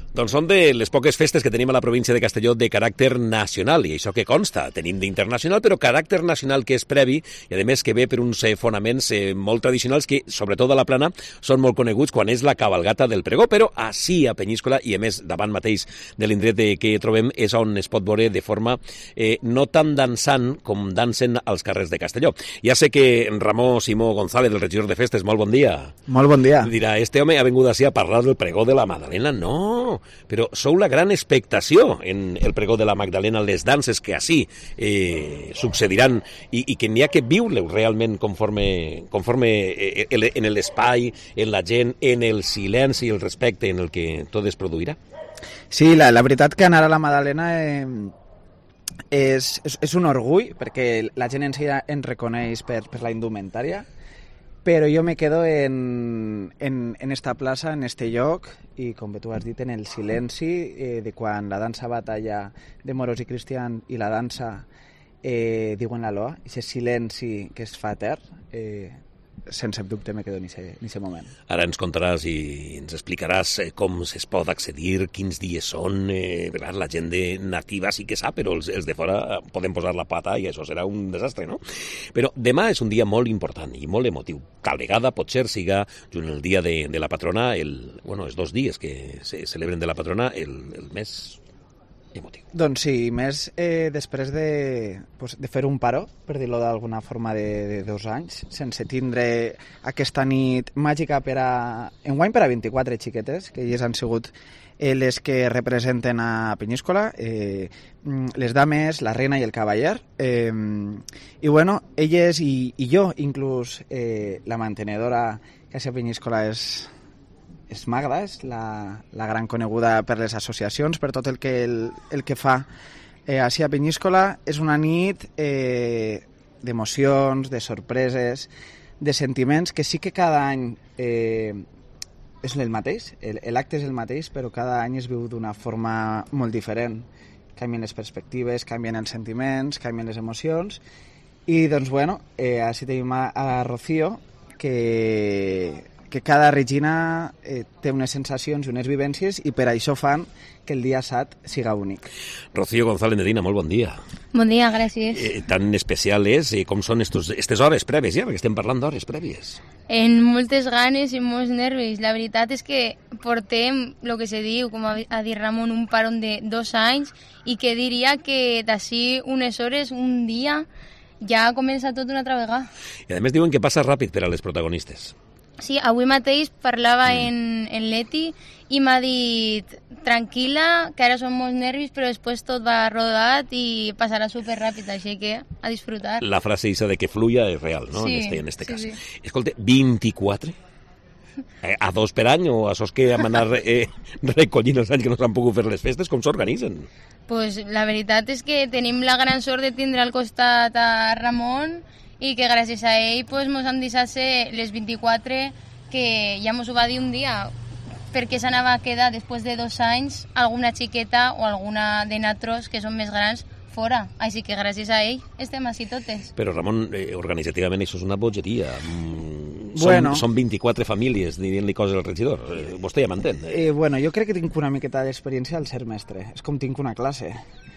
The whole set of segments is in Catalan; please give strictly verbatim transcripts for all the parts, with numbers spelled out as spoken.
Doncs són de les poques festes que tenim a la província de Castelló de caràcter nacional, i això que consta, tenim d'internacional, però caràcter nacional que és previ, i a més que ve per uns eh, fonaments eh, molt tradicionals que, sobretot a la Plana, són molt coneguts quan és la cabalgata del pregó, però així a Penyíscola, i a més davant mateix de l'indret que trobem, és on es pot veure de forma eh, no tan dansant com dansen als carrers de Castelló. Ja sé que Ramó Simó González, el regidor de festes, molt bon dia. Molt bon dia. Dirà, este home ha vingut així a parlar del pregó de la Magdalena. No, però sou la gran expectació en el pregó de la Magdalena, les danses que així eh, succediran i, i que n'hi ha que viure realment conforme, conforme eh, en l'espai, en la gent, en el silenci i el respecte en el que tot es produirà. Sí, la, la veritat que anar a la Magdalena eh, és, és, és un orgull, perquè la gent en si ens reconeix per, per la indumentària, però jo me quedo en, en, en esta plaça, en este lloc, i com tu has dit, en el silenci eh, de quan la dansa batalla de moros i cristians i la dansa eh, diuen la loa, aquest silenci que es fa etern, eh, sense dubte me quedo en aquest moment. Ara ens contaràs i ens explicaràs com es pot accedir, quins dies són, eh, la gent de nativa sí que sap, però els, els de fora poden posar la pata i això serà un desastre, no? Però demà és un dia molt important i molt emotiu. Tal vegada potser siga junt el dia de, de la patrona, el, bueno, els dos dies que se celebren de la patrona, el, el més emotiu. Doncs sí, més eh, després de, pues, de fer un paró, per dir-ho d'alguna forma, de, de dos anys, sense tindre aquesta nit màgica per a... enguany per a vint-i-quatre xiquetes, que elles han sigut eh, les que representen a Penyíscola, eh, les dames, la reina i el cavaller, eh, i bueno, elles i, i jo, inclús eh, la mantenedora que a Penyíscola és... és Magda, és la, la gran coneguda per les associacions, per tot el que, el, el que fa eh, així a Penyíscola. És una nit eh, d'emocions, de sorpreses, de sentiments, que sí que cada any eh, és el mateix, l'acte és el mateix, però cada any es viu d'una forma molt diferent. Canvien les perspectives, canvien els sentiments, canvien les emocions, i doncs bueno, eh, així tenim a, a Rocío, que... que cada Regina eh, té unes sensacions i unes vivències i per això fan que el dia set siga únic. Rocío González Medina, molt bon dia. Bon dia, gràcies. Eh, tan especial és, eh, com són aquestes hores prèvies, ja, perquè estem parlant d'hores prèvies. En moltes ganes i molts nervis. La veritat és que portem, el que se diu, com ha dit Ramon, un paron de dos anys i que diria que d'ací unes hores, un dia, ja comença tot una altra vegada. I a més diuen que passa ràpid per a les protagonistes. Sí, avui mateix parlava mm. en, en Leti i m'ha dit tranquil·la, que ara són molts nervis, però després tot va rodat i passarà superràpid, així que a disfrutar. La frase isa de que fluya és real, no? Sí, en este, en este sí, cas. Sí. Escolta, vint-i-quatre? Eh, a dos per any o a sos que hem anat eh, recollint els anys que no s'han pogut fer les festes, com s'organitzen? Pues la veritat és que tenim la gran sort de tindre al costat a Ramon i que gràcies a ell pues, mos han deixat ser les vint-i-quatre, que ja mos ho va dir un dia, perquè s'anava a quedar després de dos anys alguna xiqueta o alguna de natros que són més grans fora. Així que gràcies a ell estem així totes. Però Ramon, eh, organitzativament això és una bogeria. Mm, bueno. Són, són vint-i-quatre famílies dient-li coses al regidor. Eh, vostè ja m'entén. Eh? Eh, bueno, jo crec que tinc una miqueta d'experiència al ser mestre. És com tinc una classe.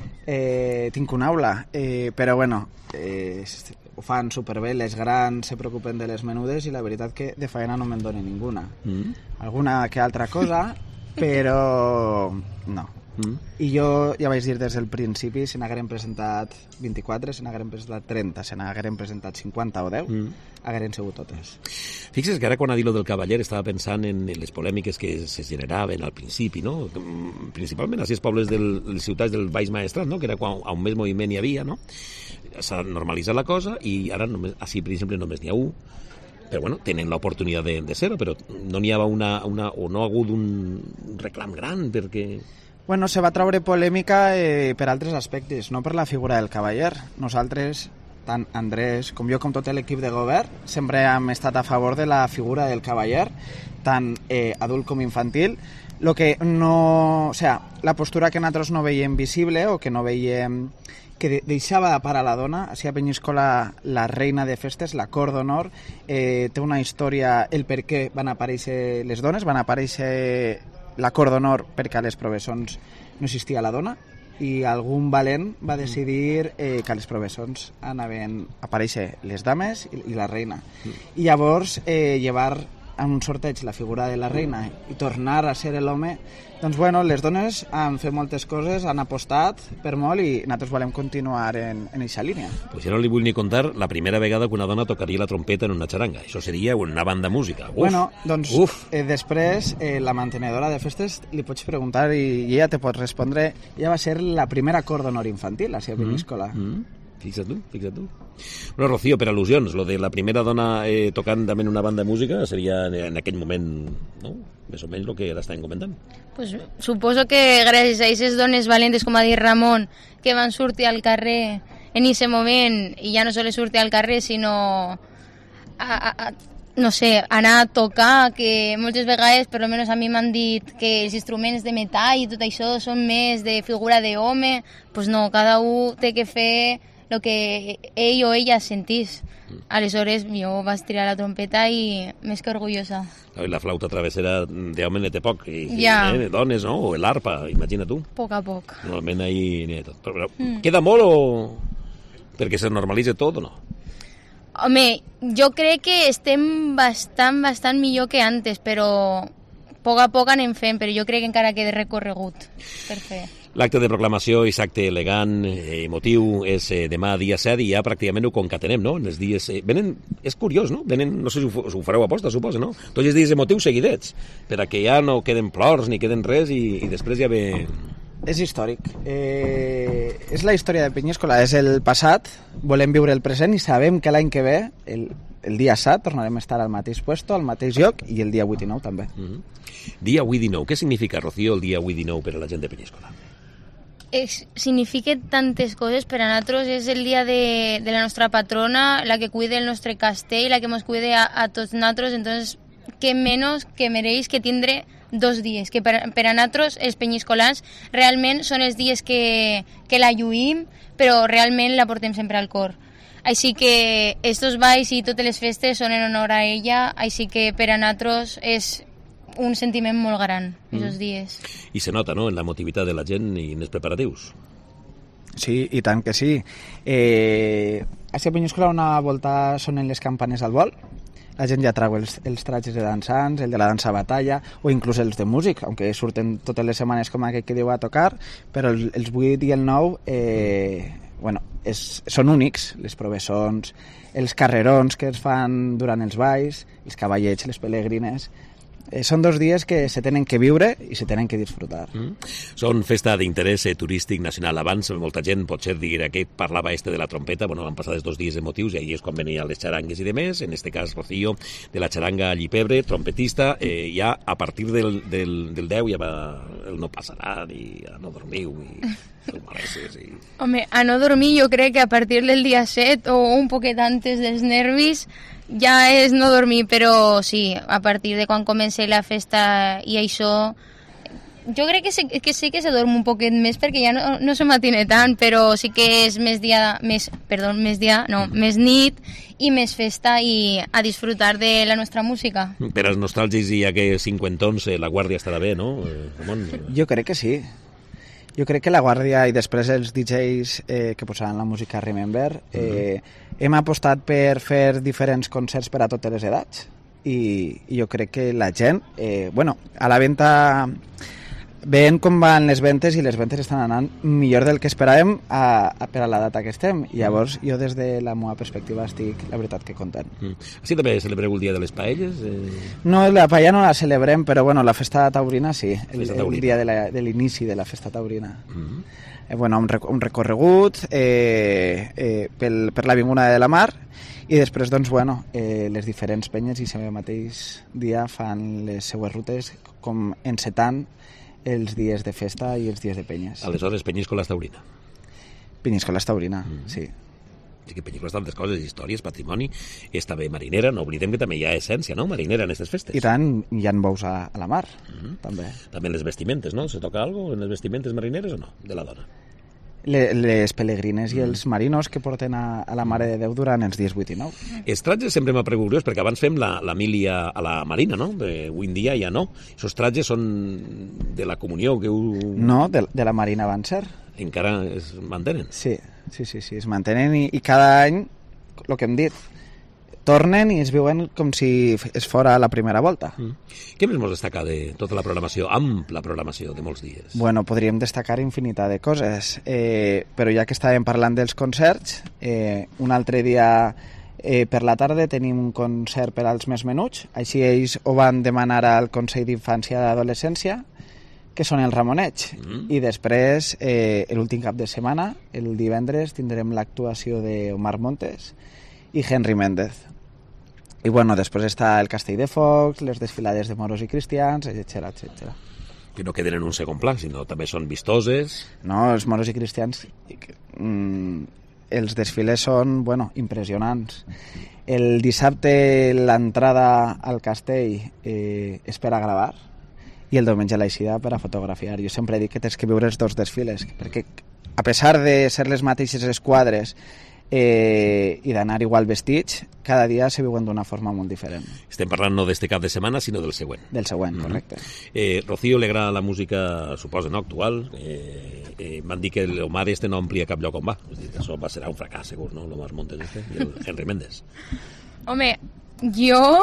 Eh, tinc una aula. Eh, però bueno, eh, ho fan superbé, les grans se preocupen de les menudes i la veritat que de faena no me'n dona ninguna. Mm. Alguna que altra cosa, però no. Mm. I jo ja vaig dir des del principi, si n'hagueren presentat vint-i-quatre, si n'hagueren presentat trenta, si n'hagueren presentat cinquanta o deu, mm. hagueren sigut totes. Fixa't que ara quan ha dit lo del cavaller estava pensant en les polèmiques que se generaven al principi, no? Principalment a sis pobles de les ciutats del Baix Maestrat, no? Que era quan a un més moviment hi havia, no? S'ha normalitzat la cosa i ara només, així per exemple només n'hi ha un, però bueno, tenen l'oportunitat de, de ser-ho, però no n'hi havia una, una, o no ha hagut un reclam gran perquè... Bueno, se va treure polèmica eh, per altres aspectes, no per la figura del cavaller. Nosaltres, tant Andrés com jo, com tot l'equip de govern, sempre hem estat a favor de la figura del cavaller, tant eh, adult com infantil. Lo que no... O sea, la postura que nosaltres no veiem visible o que no veiem que deixava a part a la dona, així a Penyíscola la reina de festes, la cor d'honor, eh, té una història, el per què van aparèixer les dones, van aparèixer l'acord d'honor perquè a les professons no existia la dona, i algun valent va decidir eh, que a les professons anaven a aparèixer les dames i, i la reina. I llavors eh, llevar en un sorteig la figura de la reina i tornar a ser l'home, doncs bueno, les dones han fet moltes coses, han apostat per molt i nosaltres volem continuar en aquesta línia. Pues jo no li vull ni contar la primera vegada que una dona tocaria la trompeta en una xaranga. Això seria una banda música. Uf, bueno, doncs uf. Eh, després eh, la mantenedora de festes li pots preguntar i, i ella te pot respondre. Ella va ser la primera cor d'honor infantil a Sia Peníscola. Mm, mm. Fixa't tu, fixa't tu. Bueno, Rocío, per al·lusions, lo de la primera dona eh, tocant també en una banda de música seria en aquell moment, no? Més o menys el que l'estàvem comentant. Pues suposo que gràcies a aquestes dones valentes, com ha dit Ramon, que van sortir al carrer en aquest moment, i ja no sols sortir al carrer, sinó a, a, a, no sé, anar a tocar, que moltes vegades, per almenys a mi m'han dit que els instruments de metall i tot això són més de figura d'home, pues no, cada un té que fer el que ell o ella sentís. Aleshores, jo vaig tirar la trompeta i més que orgullosa. La flauta travessera d'home n'hi té poc, i, ja. eh, dones, no? O l'arpa, imagina tu. Poc a poc. Normalment ahí n'hi ha tot. Però, però mm. queda molt o perquè se normalitza tot o no? Home, jo crec que estem bastant, bastant millor que antes, però a poc a poc anem fent, però jo crec que encara queda recorregut per fer. L'acte de proclamació, aquest acte elegant, eh, emotiu, és eh, demà dia set i ja pràcticament ho concatenem, no? En els dies... Eh, venen, és curiós, no? Venen, no sé si ho, ho fareu a posta, suposa, no? Tots els dies emotius seguidets, per a que ja no queden plors ni queden res i, i després ja ve... És històric. Eh, és la història de Peníscola, és el passat, volem viure el present i sabem que l'any que ve, el, el dia set, tornarem a estar al mateix puesto, al mateix lloc, i el dia vuit i nou també. Mm-hmm. Dia vuit i nou. Què significa, Rocío, el dia vuit i nou per a la gent de Peníscola? Es, significa tantes coses. Per a nosaltres és el dia de, de la nostra patrona, la que cuida el nostre castell, la que ens cuida a, a tots nosaltres, entonces què menys que mereix que tindre dos dies, que per, per a nosaltres els penyiscolans realment són els dies que, que la lluïm, però realment la portem sempre al cor. Així que estos balls i totes les festes són en honor a ella, així que per a nosaltres és un sentiment molt gran, aquests mm. dies. I se nota, no?, en la motivitat de la gent i en els preparatius. Sí, i tant que sí. Eh, a Sia Peníscola una volta sonen les campanes al vol, la gent ja trau els, els tratges de dansants, el de la dansa batalla, o inclús els de músic, aunque surten totes les setmanes com aquell que diu a tocar, però els, els vuit i el nou eh, bueno, és, són únics, les professons, els carrerons que es fan durant els balls, els cavallets, les pelegrines... Eh, són dos dies que se tenen que viure i se tenen que disfrutar. Mm. Són festa d'interès eh, turístic nacional. Abans molta gent potser diguera que parlava este de la trompeta, bueno, van passar els dos dies emotius i ahir és quan venien les xarangues i demés, en este cas Rocío, de la xaranga Llipebre, trompetista, eh, ja a partir del, del, del deu ja va el no passarà i ja no dormiu i malesses i... Home, a no dormir jo crec que a partir del dia set o un poquet antes dels nervis ja és no dormir, però sí, a partir de quan comença la festa i això, jo crec que sí que, sí que se dorm un poquet més perquè ja no, no se matine tant, però sí que és més dia, més, perdó, més dia, no, més nit i més festa i a disfrutar de la nostra música. Per als nostàlgics i ja que cinquantons la guàrdia estarà bé, no, Ramon? Jo crec que sí. Jo crec que la Guàrdia i després els D Js eh, que posaran la música Remember eh, uh-huh. hem apostat per fer diferents concerts per a totes les edats i, i jo crec que la gent eh, bueno, a la venda veient com van les ventes i les ventes estan anant millor del que esperàvem a, a, per a la data que estem i llavors jo des de la meva perspectiva estic la veritat que content. Mm. Sí, també celebreu el dia de les paelles? Eh... No, la paella no la celebrem, però bueno, la festa taurina sí, el, taurina. el dia de, la, de l'inici de la festa taurina. Mm-hmm. eh, bueno, un, rec un recorregut eh, eh, pel, per l'Avinguda de la Mar i després, doncs, bueno, eh, les diferents penyes i el mateix dia fan les seues rutes com encetant els dies de festa i els dies de penyes. Aleshores, Peníscola Taurina. Peníscola Taurina, mm. sí. Sí que Peníscola tantes coses, històries, patrimoni, és també marinera, no oblidem que també hi ha essència, no?, marinera en aquestes festes. I tant, hi ha bous a, a la mar, mm -hmm. també. També en les vestimentes, no? Se toca algo en les vestimentes marineres o no, de la dona? les pelegrines i els marinos que porten a, a la Mare de Déu durant els dies vuit i nou. Els tratges sempre m'ha preguntat, perquè abans fem la, la milia a la Marina, no? Avui en dia ja no. Aquests tratges són de la comunió que ho... No, de, de la Marina van ser. Encara es mantenen? Sí, sí, sí, sí es mantenen i, i cada any, el que hem dit, tornen i es viuen com si es fora la primera volta. Mm. Què més vols destacar de tota la programació, ampla programació de molts dies? Bueno, podríem destacar infinitat de coses, eh, però ja que estàvem parlant dels concerts, eh, un altre dia eh, per la tarda tenim un concert per als més menuts, així ells ho van demanar al Consell d'Infància i d'Adolescència, que són el Ramoneig. Mm. I després, eh, l'últim cap de setmana, el divendres, tindrem l'actuació d'Omar Montes i Henry Méndez. I bueno, després està el Castell de Focs, les desfilades de moros i cristians, etcètera, etcètera. Que no queden en un segon pla, sinó també són vistoses. No, els moros i cristians, mm, els desfiles són, bueno, impressionants. El dissabte l'entrada al castell eh, és per a gravar i el diumenge l'eixida per a fotografiar. Jo sempre dic que tens que viure els dos desfiles, perquè a pesar de ser les mateixes esquadres eh, i d'anar igual vestits, cada dia se viuen d'una forma molt diferent. Estem parlant no d'este cap de setmana, sinó del següent. Del següent, mm-hmm. correcte. Eh, Rocío, li agrada la música, suposa, no, actual. Eh, eh, M'han dit que l'Omar este no amplia cap lloc on va. És dir, que això va ser un fracàs, segur, no? L'Omar Montes este i el Henry Méndez. Home, jo...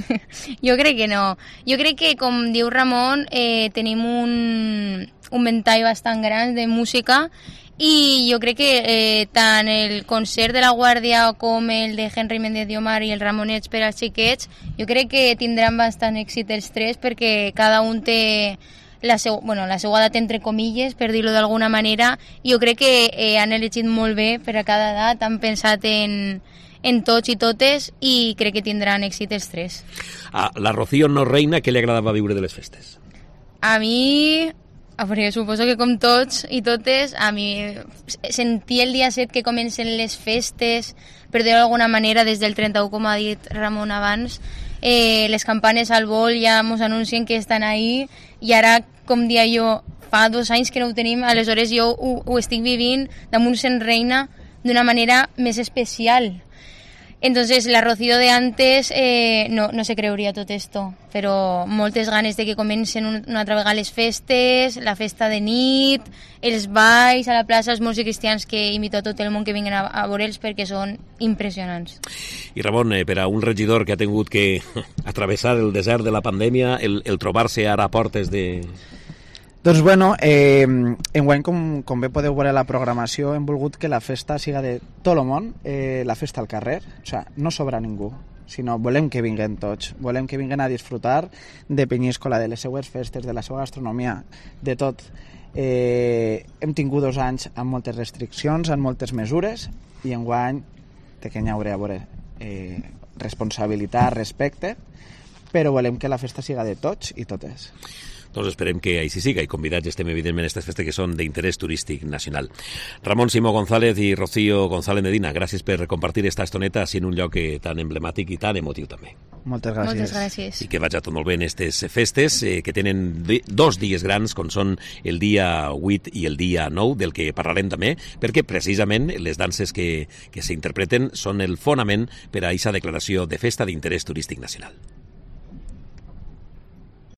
jo crec que no. Jo crec que, com diu Ramon, eh, tenim un, un ventall bastant gran de música i jo crec que eh, tant el concert de La Guàrdia com el de Henry Méndez i Omar i el Ramonets per als xiquets, jo crec que tindran bastant èxit els tres perquè cada un té la, seu, bueno, la seva edat entre comilles, per dir-ho d'alguna manera, i jo crec que eh, han elegit molt bé per a cada edat, han pensat en, en tots i totes i crec que tindran èxit els tres. A la Rocío no reina, què li agradava viure de les festes? A mi... Perquè suposo que com tots i totes, a mi sentir el dia set que comencen les festes, per dir-ho d'alguna manera, des del trenta-u, com ha dit Ramon abans, eh, les campanes al vol ja ens anuncien que estan ahí, i ara, com dia jo, fa dos anys que no ho tenim, aleshores jo ho, ho estic vivint damunt sent reina d'una manera més especial. Entonces, la Rocío de antes eh, no, no se creuria tot esto, però moltes ganes de que comencen una altra vegada les festes, la festa de nit, els balls a la plaça, els moros i cristians, que invito a tot el món que vinguin a, a veure'ls perquè són impressionants. I Ramon, eh, per a un regidor que ha tingut que atravessar el desert de la pandèmia, el, el trobar-se ara a portes de... Doncs bueno, eh, enguany, com, com bé podeu veure la programació, hem volgut que la festa siga de tot el món, eh, la festa al carrer, o sea, no sobra ningú, sinó volem que vinguen tots, volem que vinguen a disfrutar de Penyíscola, de les seues festes, de la seva gastronomia, de tot. Eh, hem tingut dos anys amb moltes restriccions, amb moltes mesures, i enguany, de què n'hi hauré a veure, eh, responsabilitat, respecte, però volem que la festa siga de tots i totes. Doncs esperem que així siga i convidats estem evidentment a aquestes festes que són d'interès turístic nacional. Ramon Simó González i Rocío González Medina, gràcies per compartir esta estoneta així en un lloc tan emblemàtic i tan emotiu també. Moltes gràcies. Moltes gràcies. I que vagi tot molt bé en aquestes festes eh, que tenen dos dies grans com són el dia vuit i el dia nou, del que parlarem també, perquè precisament les danses que, que s'interpreten són el fonament per a aquesta declaració de festa d'interès turístic nacional.